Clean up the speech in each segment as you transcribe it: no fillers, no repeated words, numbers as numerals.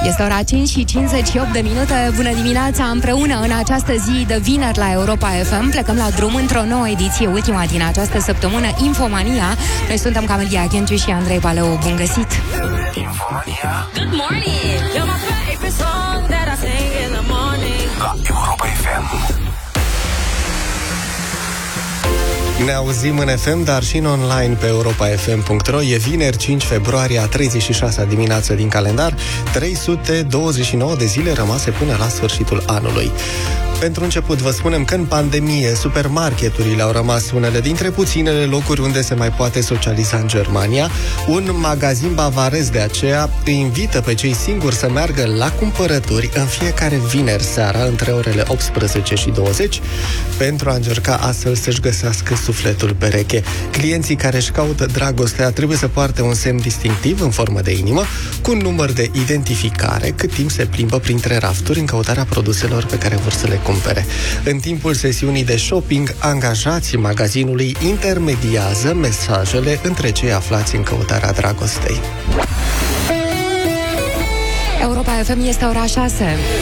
Este ora 5 și 58 de minute. Bună dimineața împreună în această zi de vineri la Europa FM. Plecăm la drum într-o nouă ediție, ultima din această săptămână, Infomania. Noi suntem Camelia Ghenciu și Andrei Paleu. Bun găsit! Infomania. Good morning. You're my favorite song that I sing in the morning. La Europa FM. Ne auzim în FM, dar și în online pe europafm.ro. E vineri, 5 februarie, a 36-a dimineață din calendar, 329 de zile rămase până la sfârșitul anului. Pentru început, vă spunem că în pandemie, supermarketurile au rămas unele dintre puținele locuri unde se mai poate socializa în Germania. Un magazin bavarez de aceea îi invită pe cei singuri să meargă la cumpărături în fiecare vineri seara, între orele 18 și 20, pentru a încerca astfel să-și găsească sufletul pereche. Clienții care își caută dragostea trebuie să poarte un semn distinctiv în formă de inimă, cu un număr de identificare, cât timp se plimbă printre rafturi în căutarea produselor pe care vor să le cumpere. În timpul sesiunii de shopping, angajații magazinului intermediază mesajele între cei aflați în căutarea dragostei. Europa FM, este ora 6.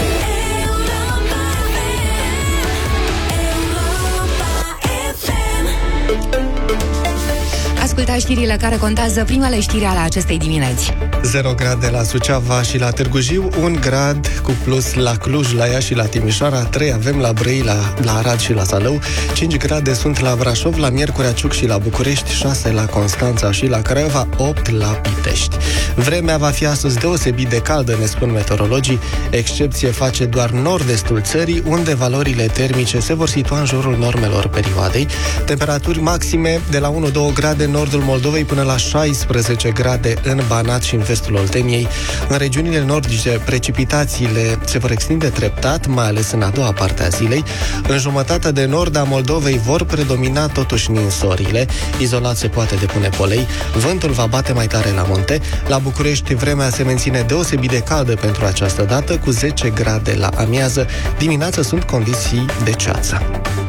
Ascultați știrile care contează, primele știri ale acestei dimineți. 0 grade la Suceava și la Târgu Jiu, 1 grad cu plus la Cluj, la Iași și la Timișoara, 3 avem la Brăila, la Arad și la Zalău, 5 grade sunt la Brașov, la Miercurea Ciuc și la București, 6 la Constanța și la Craiova, 8 la Pitești. Vremea va fi astăzi deosebit de caldă, ne spun meteorologii. Excepție face doar nord-estul țării, unde valorile termice se vor situa în jurul normelor perioadei. Temperaturi maxime de la 1-2 grade în nordul Moldovei până la 16 grade în Banat și în vestul Olteniei. În regiunile nordice, precipitațiile se vor extinde treptat, mai ales în a doua parte a zilei. În jumătatea de nord a Moldovei vor predomina totuși ninsorile. Izolat se poate depune polei. Vântul va bate mai tare la munte. La București, vremea se menține deosebit de caldă pentru această dată, cu 10 grade la amiază. Dimineața sunt condiții de ceață.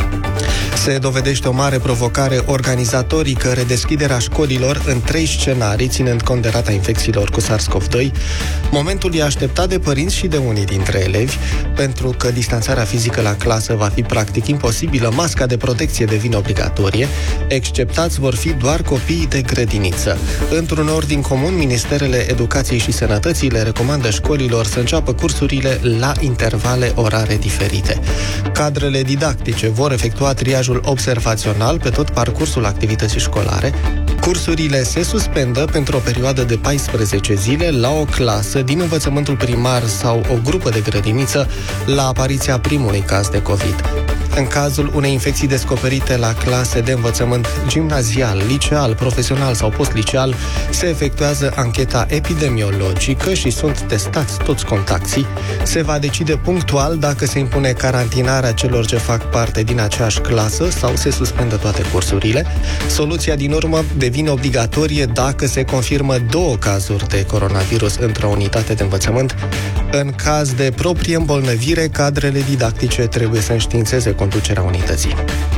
Se dovedește o mare provocare organizatorică redeschiderea școlilor în 3 scenarii, ținând cont de rata infecțiilor cu SARS-CoV-2. Momentul e așteptat de părinți și de unii dintre elevi, pentru că distanțarea fizică la clasă va fi practic imposibilă, masca de protecție devine obligatorie, exceptați vor fi doar copiii de grădiniță. Într-un ordin comun, Ministerele Educației și Sănătății le recomandă școlilor să înceapă cursurile la intervale orare diferite. Cadrele didactice vor efectua triajul observațional pe tot parcursul activității școlare. Cursurile se suspendă pentru o perioadă de 14 zile la o clasă din învățământul primar sau o grupă de grădiniță la apariția primului caz de COVID. În cazul unei infecții descoperite la clase de învățământ gimnazial, liceal, profesional sau postliceal, se efectuează ancheta epidemiologică și sunt testați toți contacții. Se va decide punctual dacă se impune carantinarea celor ce fac parte din aceeași clasă sau se suspendă toate cursurile. Soluția din urmă devine obligatorie dacă se confirmă 2 cazuri de coronavirus într-o unitate de învățământ. În caz de proprie îmbolnăvire, cadrele didactice trebuie să înștiințeze conducerea unității.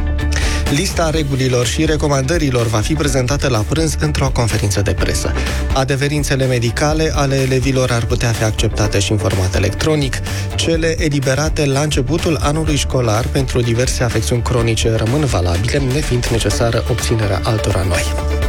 Lista regulilor și recomandărilor va fi prezentată la prânz într-o conferință de presă. Adeverințele medicale ale elevilor ar putea fi acceptate și în format electronic. Cele eliberate la începutul anului școlar pentru diverse afecțiuni cronice rămân valabile, nefiind necesară obținerea altora noi.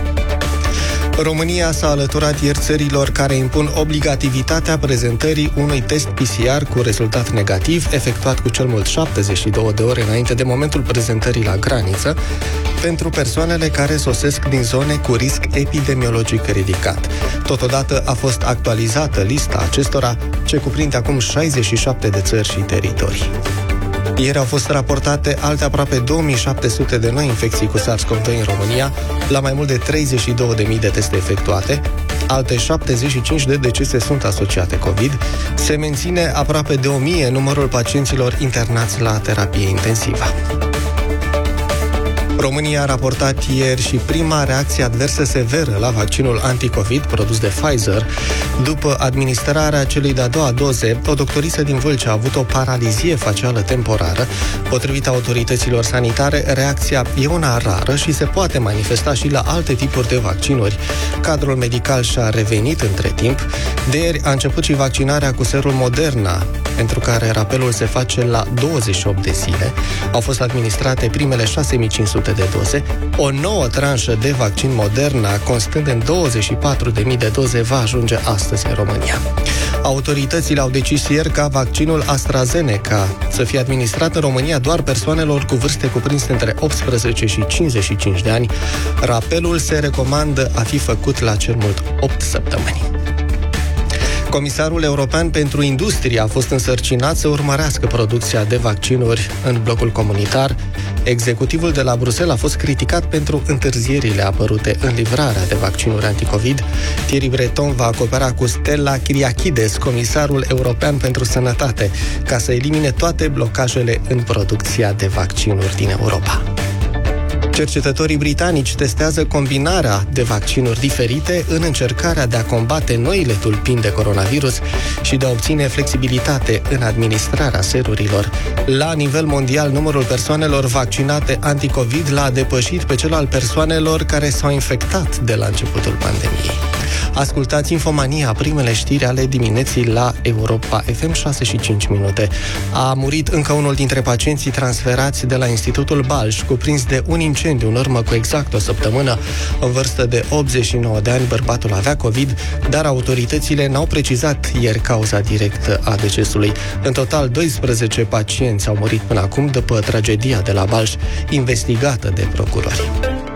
România s-a alăturat ieri țărilor care impun obligativitatea prezentării unui test PCR cu rezultat negativ, efectuat cu cel mult 72 de ore înainte de momentul prezentării la graniță, pentru persoanele care sosesc din zone cu risc epidemiologic ridicat. Totodată a fost actualizată lista acestora, ce cuprinde acum 67 de țări și teritorii. Ieri au fost raportate alte aproape 2700 de noi infecții cu SARS-CoV-2 în România, la mai mult de 32.000 de teste efectuate. Alte 75 de decese sunt asociate COVID. Se menține aproape de 1000 numărul pacienților internați la terapie intensivă. România a raportat ieri și prima reacție adversă severă la vaccinul anticovid produs de Pfizer. După administrarea celei de-a doua doze, o doctoriță din Vâlcea a avut o paralizie facială temporară. Potrivit autorităților sanitare, reacția e una rară și se poate manifesta și la alte tipuri de vaccinuri. Cadrul medical și-a revenit între timp. De ieri a început și vaccinarea cu serul Moderna, pentru care rapelul se face la 28 de zile. Au fost administrate primele 6.500 de doze. O nouă tranșă de vaccin Moderna, constând în 24.000 de doze, va ajunge astăzi în România. Autoritățile au decis ieri ca vaccinul AstraZeneca să fie administrat în România doar persoanelor cu vârste cuprinse între 18 și 55 de ani. Rapelul se recomandă a fi făcut la cel mult 8 săptămâni. Comisarul European pentru Industrie a fost însărcinat să urmărească producția de vaccinuri în blocul comunitar. Executivul de la Bruxelles a fost criticat pentru întârzierile apărute în livrarea de vaccinuri anticovid. Thierry Breton va coopera cu Stella Kyriakides, comisarul european pentru sănătate, ca să elimine toate blocajele în producția de vaccinuri din Europa. Cercetătorii britanici testează combinarea de vaccinuri diferite în încercarea de a combate noile tulpini de coronavirus și de a obține flexibilitate în administrarea serurilor. La nivel mondial, numărul persoanelor vaccinate anticovid l-a depășit pe cel al persoanelor care s-au infectat de la începutul pandemiei. Ascultați Infomania, primele știri ale dimineții la Europa FM, 6:05. A murit încă unul dintre pacienții transferați de la Institutul Balș, cuprins de un incendiu în urmă cu exact o săptămână. În vârstă de 89 de ani, bărbatul avea COVID, dar autoritățile n-au precizat ieri cauza directă a decesului. În total, 12 pacienți au murit până acum după tragedia de la Balș, investigată de procurori.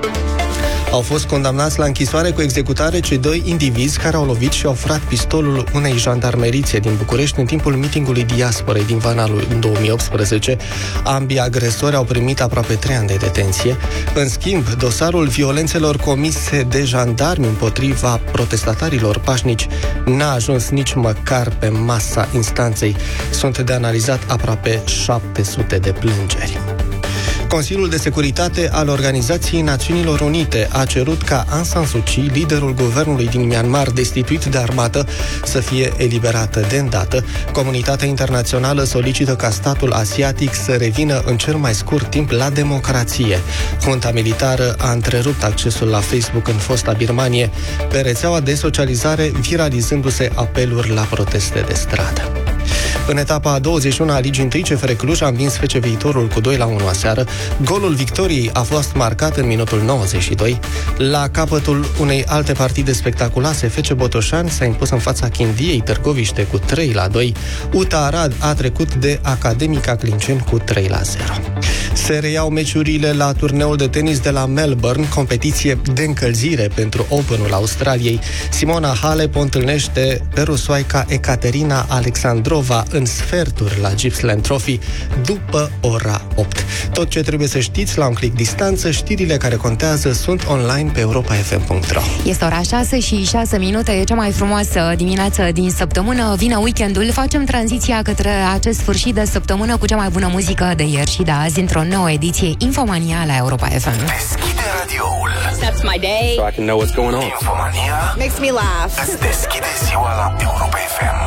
Au fost condamnați la închisoare cu executare cei doi indivizi care au lovit și au furat pistolul unei jandarmerițe din București în timpul mitingului diasporei din vara lui 2018. Ambii agresori au primit aproape 3 ani de detenție. În schimb, dosarul violențelor comise de jandarmi împotriva protestatarilor pașnici n-a ajuns nici măcar pe masa instanței. Sunt de analizat aproape 700 de plângeri. Consiliul de Securitate al Organizației Națiunilor Unite a cerut ca Aung San Suu Kyi, liderul guvernului din Myanmar destituit de armată, să fie eliberată de îndată. Comunitatea internațională solicită ca statul asiatic să revină în cel mai scurt timp la democrație. Junta militară a întrerupt accesul la Facebook în fosta Birmanie, pe rețeaua de socializare viralizându-se apeluri la proteste de stradă. În etapa a 21 a Ligii 1, CFR Cluj a învins FC Viitorul cu 2-1 aseară. Golul victoriei a fost marcat în minutul 92. La capătul unei alte partide spectaculoase, FC Botoșani s-a impus în fața Chindiei Târgoviște cu 3-2. UTA Arad a trecut de Academica Clinceni cu 3-0. Se reiau meciurile la turneul de tenis de la Melbourne, competiție de încălzire pentru Openul Australiei. Simona Halep o întâlnește pe rusoaica Ekaterina Alexandrova în sferturi la Gippsland Trophy după ora 8. Tot ce trebuie să știți la un click distanță, știrile care contează sunt online pe europafm.ro. Este ora 6:06, e cea mai frumoasă dimineață din săptămână, vine weekendul, facem tranziția către acest sfârșit de săptămână cu cea mai bună muzică de ieri și de azi într-o nouă ediție Infomania la Europa FM. Deschide radioul. That's my day. So I can know what's going on. Infomania Makes me laugh. îți deschide ziua la Europa FM.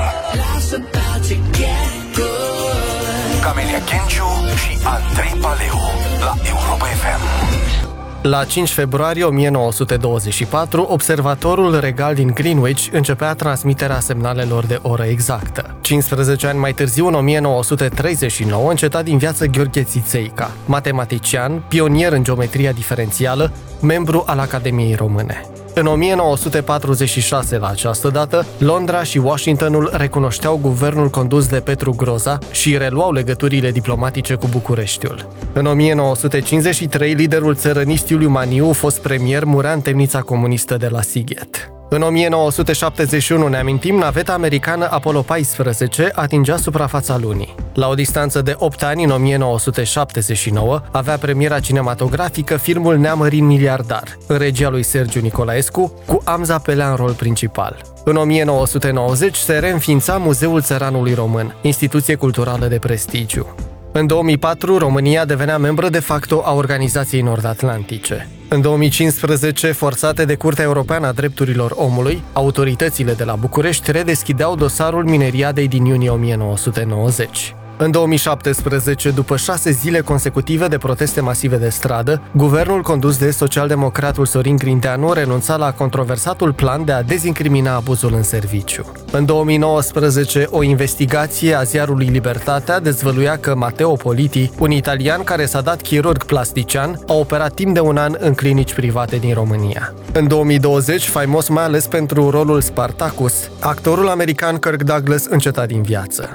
Camelia Kenciu și Andrei Paleu la Europa FM. La 5 februarie 1924, observatorul regal din Greenwich începea transmiterea semnalelor de oră exactă. 15 ani mai târziu, în 1939, înceta din viață Gheorghe Țițeica, matematician, pionier în geometria diferențială, membru al Academiei Române. În 1946, la această dată, Londra și Washingtonul recunoșteau guvernul condus de Petru Groza și reluau legăturile diplomatice cu Bucureștiul. În 1953, liderul țărănist Iuliu Maniu, fost premier, murea în temnița comunistă de la Sighet. În 1971, ne amintim, naveta americană Apollo 14 atingea suprafața lunii. La o distanță de 8 ani, în 1979, avea premiera cinematografică filmul Neamărin miliardar, în regia lui Sergiu Nicolaescu, cu Amza Pelea în rol principal. În 1990 se reînființa Muzeul Țăranului Român, instituție culturală de prestigiu. În 2004, România devenea membră de facto a Organizației Nord-Atlantice. În 2015, forțate de Curtea Europeană a Drepturilor Omului, autoritățile de la București redeschideau dosarul mineriadei din iunie 1990. În 2017, după 6 zile consecutive de proteste masive de stradă, guvernul condus de socialdemocratul Sorin Grindeanu renunța la controversatul plan de a dezincrimina abuzul în serviciu. În 2019, o investigație a ziarului Libertatea dezvăluia că Matteo Politi, un italian care s-a dat chirurg plastician, a operat timp de un an în clinici private din România. În 2020, faimos mai ales pentru rolul Spartacus, actorul american Kirk Douglas înceta din viață.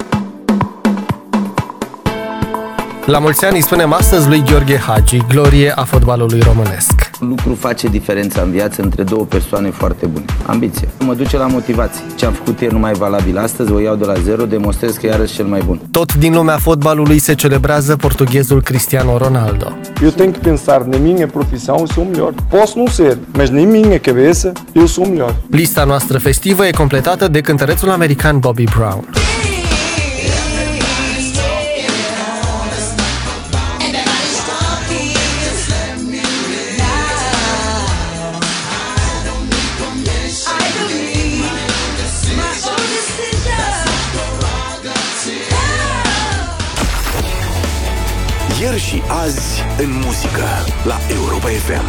La mulți ani îi spunem astăzi lui Gheorghe Hagi, glorie a fotbalului românesc. Un lucru face diferența în viață între două persoane foarte bune. Ambiție. Mă duce la motivație. Ce am făcut ieri nu mai e valabil astăzi, o iau de la zero, demonstrez că e iarăși cel mai bun. Tot din lumea fotbalului se celebrează portughezul Cristiano Ronaldo. Eu tenho que pensar na minha profissão, eu sou melhor. Posso não ser, mas na minha cabeça eu sou melhor. Lista noastră festivă e completată de cântărețul american Bobby Brown. Ieri și azi în muzică la Europa FM.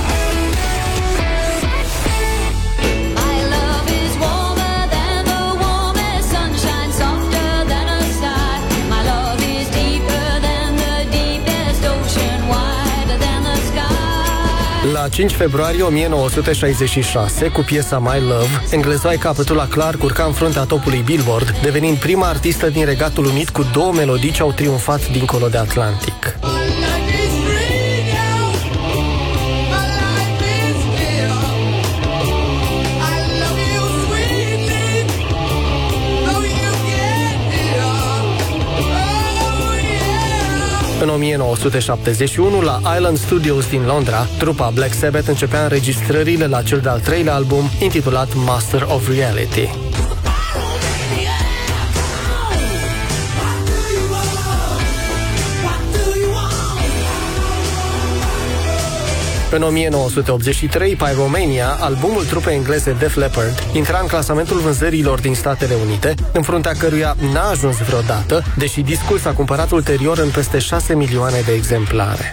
La 5 februarie 1966, cu piesa My Love, englezoaica Petula Clark urca în fruntea topului Billboard, devenind prima artistă din Regatul Unit cu 2 melodii ce au triumfat dincolo de Atlantic. În 1971, la Island Studios din Londra, trupa Black Sabbath începea înregistrările la cel de-al 3-lea album, intitulat Master of Reality. În 1983, Pyromania, albumul trupei engleze Def Leppard, intra în clasamentul vânzărilor din Statele Unite, în fruntea căruia n-a ajuns vreodată, deși discul s-a cumpărat ulterior în peste 6 milioane de exemplare.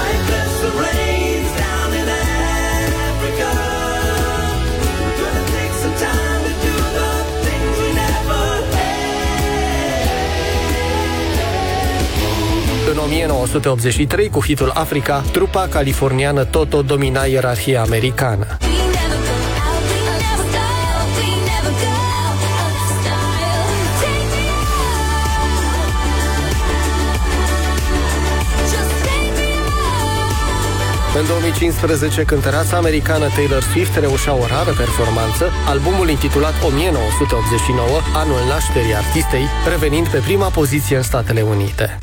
În 1983, cu hitul Africa, trupa californiană Toto domina ierarhia americană. În 2015, cântăreața americană Taylor Swift reușea o rară performanță, albumul intitulat 1989, anul nașterii artistei, revenind pe prima poziție în Statele Unite.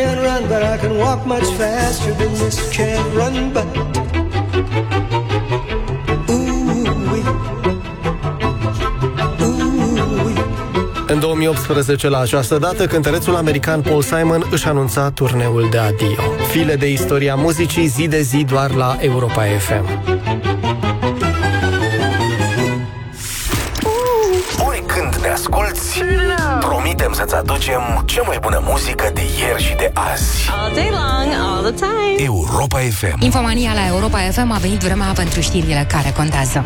În 2018, la această dată, cântărețul american Paul Simon își anunța turneul de adio. File de istoria muzicii zi de zi doar la Europa FM. Oricând ne asculți, promitem să-ți aducem cea mai bună muzică de ieri și de azi. All day long, all the time. Europa FM. Infomania la Europa FM, a venit vremea pentru știrile care contează.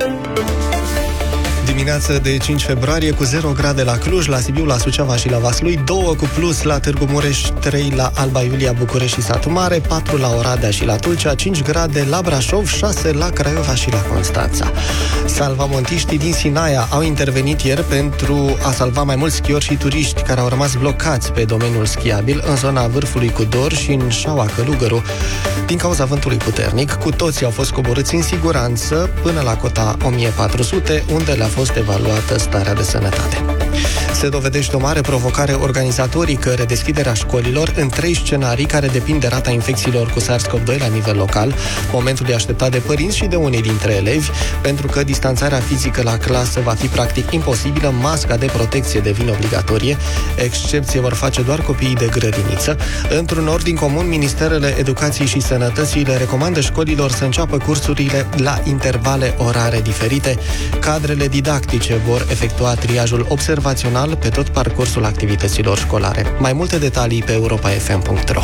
Dimineață de 5 februarie cu 0 grade la Cluj, la Sibiu, la Suceava și la Vaslui, 2 cu plus la Târgu Mureș, 3 la Alba Iulia, București și Satu Mare, 4 la Oradea și la Tulcea, 5 grade la Brașov, 6 la Craiova și la Constanța. Salvamontiștii din Sinaia au intervenit ieri pentru a salva mai mulți schiori și turiști care au rămas blocați pe domeniul schiabil în zona vârfului Cudor și în șaua Călugăru din cauza vântului puternic. Cu toții au fost coborâți în siguranță până la cota 1400, unde le-a fost evaluată starea de sănătate. Se dovedește o mare provocare organizatorică redeschiderea școlilor în 3 scenarii care depind de rata infecțiilor cu SARS-CoV-2 la nivel local, momentul e așteptat de părinți și de unii dintre elevi, pentru că distanțarea fizică la clasă va fi practic imposibilă, masca de protecție devine obligatorie, excepție vor face doar copiii de grădiniță. Într-un ordin comun, Ministerele Educației și Sănătății le recomandă școlilor să înceapă cursurile la intervale orare diferite. Cadrele didactice vor efectua triajul observațional pe tot parcursul activităților școlare. Mai multe detalii pe europafm.ro.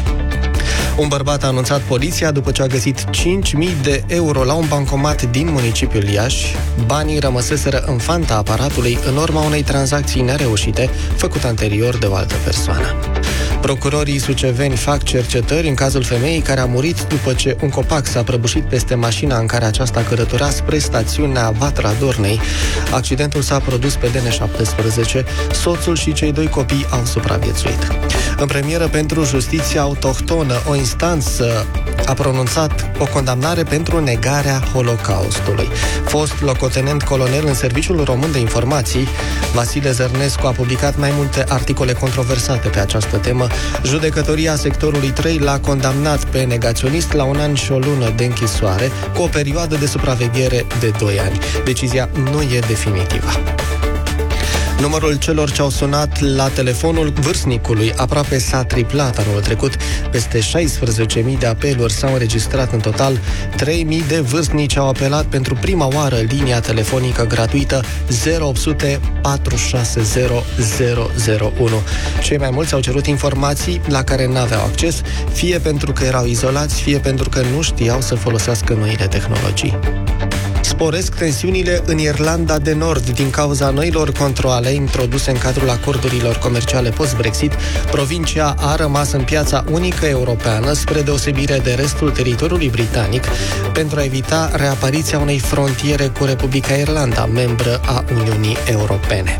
Un bărbat a anunțat poliția după ce a găsit 5.000 de euro la un bancomat din municipiul Iași. Banii rămăseseră în fanta aparatului în urma unei tranzacții nereușite, făcute anterior de o altă persoană. Procurorii suceveni fac cercetări în cazul femeii care a murit după ce un copac s-a prăbușit peste mașina în care aceasta călătorea spre stațiunea Vatra Dornei. Accidentul s-a produs pe DN17. Soțul și cei 2 copii au supraviețuit. În premieră pentru justiția autohtonă, o instanță a pronunțat o condamnare pentru negarea Holocaustului. Fost locotenent colonel în Serviciul Român de Informații, Vasile Zărnescu a publicat mai multe articole controversate pe această temă. Judecătoria sectorului 3 l-a condamnat pe negaționist la 1 an și o lună de închisoare, cu o perioadă de supraveghere de 2 ani. Decizia nu e definitivă. Numărul celor ce au sunat la telefonul vârstnicului aproape s-a triplat anul trecut. Peste 16.000 de apeluri s-au înregistrat în total. 3.000 de vârstnici au apelat pentru prima oară linia telefonică gratuită 0800 460 001. Cei mai mulți au cerut informații la care n-aveau acces, fie pentru că erau izolați, fie pentru că nu știau să folosească noile tehnologii. Sporesc tensiunile în Irlanda de Nord din cauza noilor controale introduse în cadrul acordurilor comerciale post-Brexit. Provincia a rămas în piața unică europeană, spre deosebire de restul teritoriului britanic, pentru a evita reapariția unei frontiere cu Republica Irlanda, membră a Uniunii Europene.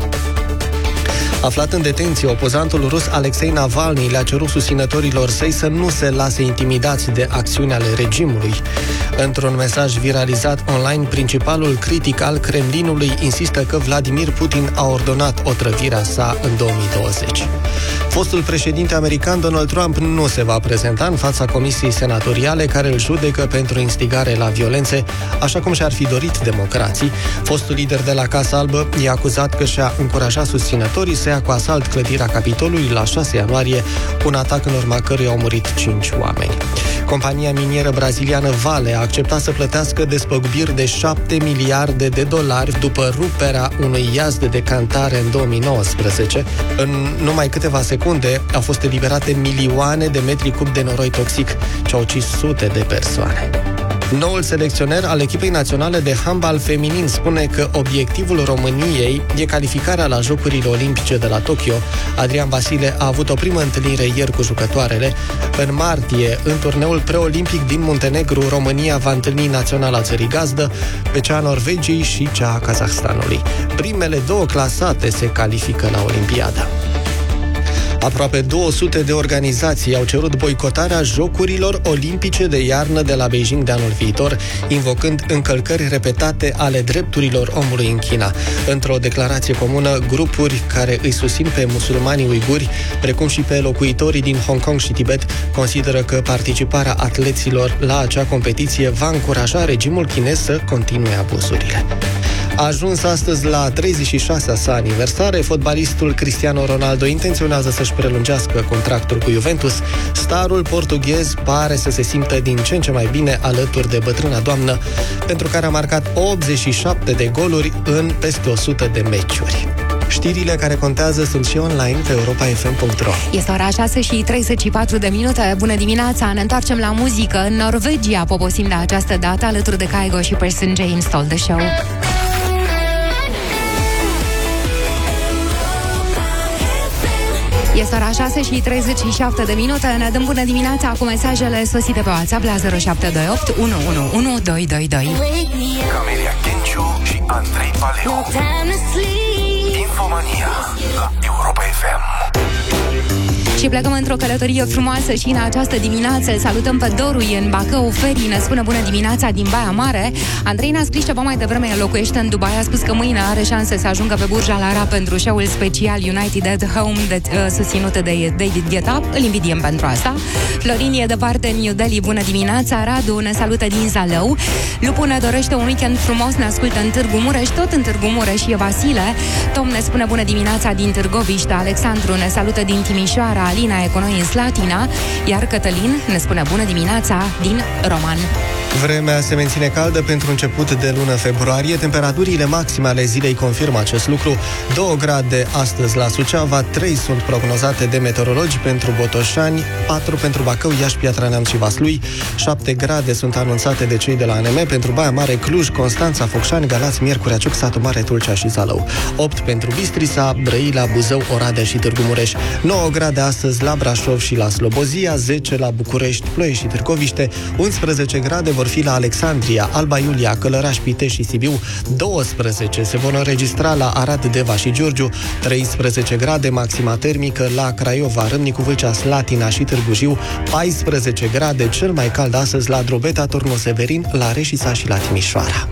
Aflat în detenție, opozantul rus Alexei Navalny le-a cerut susținătorilor săi să nu se lase intimidați de acțiuni ale regimului. Într-un mesaj viralizat online, principalul critic al Kremlinului insistă că Vladimir Putin a ordonat otrăvirea sa în 2020. Fostul președinte american Donald Trump nu se va prezenta în fața comisiei senatoriale care îl judecă pentru instigare la violențe, așa cum și-ar fi dorit democrații. Fostul lider de la Casa Albă e acuzat că și-a încurajat susținătorii să ia cu asalt clădirea Capitolului la 6 ianuarie, un atac în urma căruia au murit 5 oameni. Compania minieră braziliană Vale a acceptat să plătească despăgubiri de 7 miliarde de dolari după ruperea unui iaz de decantare în 2019. În numai câteva secunde au fost eliberate milioane de metri cubi de noroi toxic ce au ucis sute de persoane. Noul selecționer al echipei naționale de handbal feminin spune că obiectivul României e calificarea la Jocurile Olimpice de la Tokyo. Adrian Vasile a avut o primă întâlnire ieri cu jucătoarele. În martie, în turneul preolimpic din Muntenegru, România va întâlni naționala țării gazdă, pe cea a Norvegiei și cea a Kazahstanului. Primele 2 clasate se califică la Olimpiada. Aproape 200 de organizații au cerut boicotarea Jocurilor Olimpice de iarnă de la Beijing de anul viitor, invocând încălcări repetate ale drepturilor omului în China. Într-o declarație comună, grupuri care îi susțin pe musulmanii uiguri, precum și pe locuitorii din Hong Kong și Tibet, consideră că participarea atleților la acea competiție va încuraja regimul chinez să continue abuzurile. A ajuns astăzi la 36-a sa aniversare, fotbalistul Cristiano Ronaldo intenționează să-și prelungească contractul cu Juventus. Starul portughez pare să se simtă din ce în ce mai bine alături de bătrâna doamnă, pentru care a marcat 87 de goluri în peste 100 de meciuri. Știrile care contează sunt și online pe europafm.ro. Este ora 6:34. Bună dimineața, ne întoarcem la muzică. În Norvegia poposim de această dată alături de Kygo și Person J. Install the Show. Este ora 6:37. Ne dăm bună dimineața cu mesajele sosite pe WhatsApp la 0728 111 222. Camelia Kenciu și Andrei Paleu. Infomania la Europa FM. Și plecăm într-o călătorie frumoasă și în această dimineață îl salutăm pe Dorui în Bacău. Feri ne spune bună dimineața din Baia Mare. Andrei ne-a scris ceva mai devreme, locuiește în Dubai, a spus că mâine are șanse să ajungă pe Burj Al Arab pentru show-ul special United at Home susținut de David Guetta. Îl invidiem pentru asta. Florin e departe în New Delhi, bună dimineața. Radu ne salută din Zalău. Lupu ne dorește un weekend frumos, ne ascultă în Târgu Mureș, tot în Târgu Mureș e Vasile. Tom ne spune bună dimineața din Târgoviște. Alexandru ne salută din Timișoara. Alina e cu noi în Slatina. Iar Cătălin ne spune bună dimineața din Roman. Vremea se menține caldă pentru început de lună februarie. Temperaturile maxime ale zilei confirmă acest lucru. 2 grade astăzi la Suceava, 3 sunt prognozate de meteorologi pentru Botoșani, 4 pentru Bacău, Iași, Piatra Neamț și Vaslui, 7 grade sunt anunțate de cei de la ANM pentru Baia Mare, Cluj, Constanța, Focșani, Galați, Miercurea Ciuc, Satu Mare, Tulcea și Zalău, 8 pentru Bistrița, Brăila, Buzău, Oradea și Târgu Mureș, 9 grade astăzi la Brașov și la Slobozia, 10 la București, Ploiești și Târgoviște, 11 grade vor fi la Alexandria, Alba Iulia, Călăraș, Pitești și Sibiu, 12 se vor înregistra la Arad, Deva și Giurgiu, 13 grade maxima termică la Craiova, Râmnicu, Vâlcea, Slatina și Târgu Jiu, 14 grade cel mai cald astăzi la Drobeta, Turnul Severin, la Reșița și la Timișoara.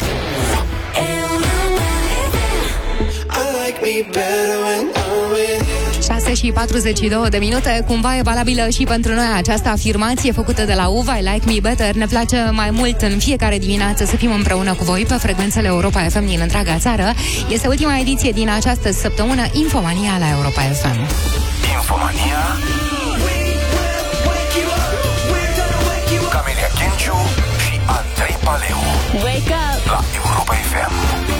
6 și 42 de minute, cumva e valabilă și pentru noi această afirmație făcută de la Uva, I like me better. Ne place mai mult în fiecare dimineață să fim împreună cu voi pe frecvențele Europa FM din întreaga țară. Este ultima ediție din această săptămână, Infomania la Europa FM. Infomania. Camelia Kenciu și Andrei Paleu. Wake up! La Europa FM.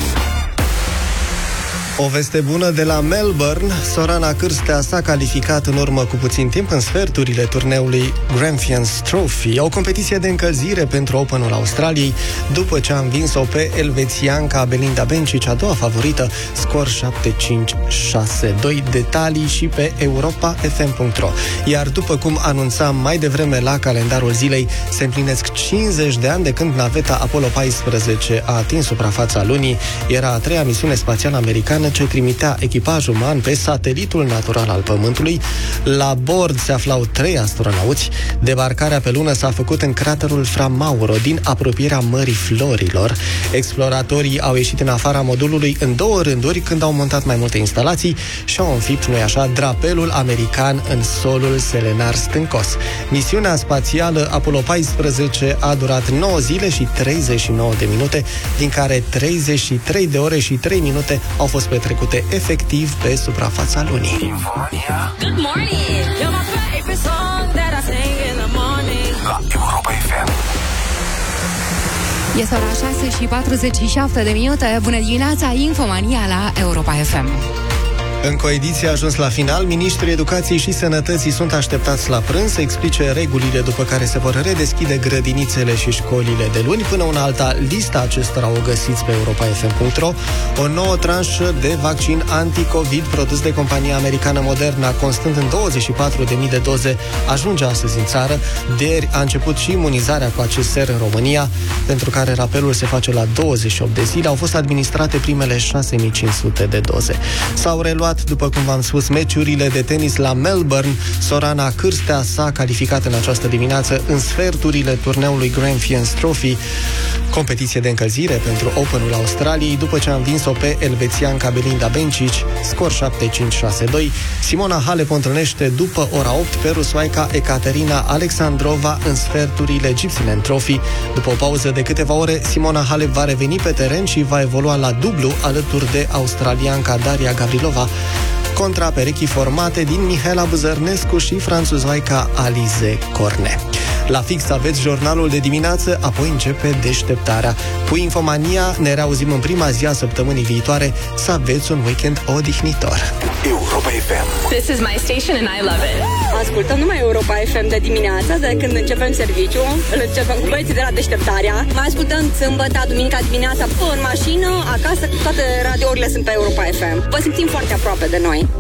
O veste bună de la Melbourne. Sorana Cârstea s-a calificat în urmă cu puțin timp în sferturile turneului Grampians Trophy, o competiție de încălzire pentru Openul Australiei, după ce a învins-o pe elvețianca Belinda Bencic, a doua favorită, scor 7-5-6-2. Detalii și pe europafm.ro. Iar după cum anunțam mai devreme la calendarul zilei, se împlinesc 50 de ani de când naveta Apollo 14 a atins suprafața lunii. Era a treia misiune spațială americană ce trimitea echipaj uman pe satelitul natural al Pământului. La bord se aflau 3 astronauți. Debarcarea pe lună s-a făcut în craterul Fra Mauro, din apropierea Mării Florilor. Exploratorii au ieșit în afara modulului în 2 rânduri când au montat mai multe instalații și au înfipt, nu-i așa, drapelul american în solul selenar stâncos. Misiunea spațială Apollo 14 a durat 9 zile și 39 de minute, din care 33 de ore și 3 minute au fost petrecute efectiv pe suprafața lunii. Infomania. Good morning! You're my favorite song that I sing in the morning. La Europa FM. Este ora 6 și 47 de minute. Bună dimineața, Infomania la Europa FM. Încă o ediție a ajuns la final. Ministrii Educației și Sănătății sunt așteptați la prânz să explice regulile după care se vor redeschide grădinițele și școlile de luni. Până una alta, lista acestora o găsiți pe europafm.ro. O nouă tranșă de vaccin anti-Covid produs de compania americană Moderna, constând în 24.000 de doze, ajunge astăzi în țară. De ieri a început și imunizarea cu acest ser în România, pentru care rapelul se face la 28 de zile. Au fost administrate primele 6.500 de doze. S-au reluat, după cum v-am spus, meciurile de tenis la Melbourne. Sorana Cârstea s-a calificat în această dimineață în sferturile turneului Grampians Trophy, competiție de încălzire pentru Openul Australiei, după ce a învins-o pe elvețianca Belinda Bencic, scor 7-5-6-2. Simona Halep întâlnește după ora 8 pe rusoaica Ekaterina Alexandrova în sferturile Gypsy Trophy. După o pauză de câteva ore, Simona Halep va reveni pe teren și va evolua la dublu alături de australianca Daria Gavrilova, contra perechii formate din Mihaela Buzărnescu și franțuzoaica Alize Cornet. La fix aveți jurnalul de dimineață, apoi începe deșteptarea. Cu Infomania ne reauzim în prima zi a săptămânii viitoare. Să aveți un weekend odihnitor. Europa FM. This is my station and I love it. Ascultăm numai Europa FM de dimineață, de când începem serviciu. Îl începem cu băieții de la deșteptarea. Mai ascultăm sâmbătă, duminica dimineața, în mașină, acasă, toate radiourile sunt pe Europa FM. Vă simțim foarte aproape de noi.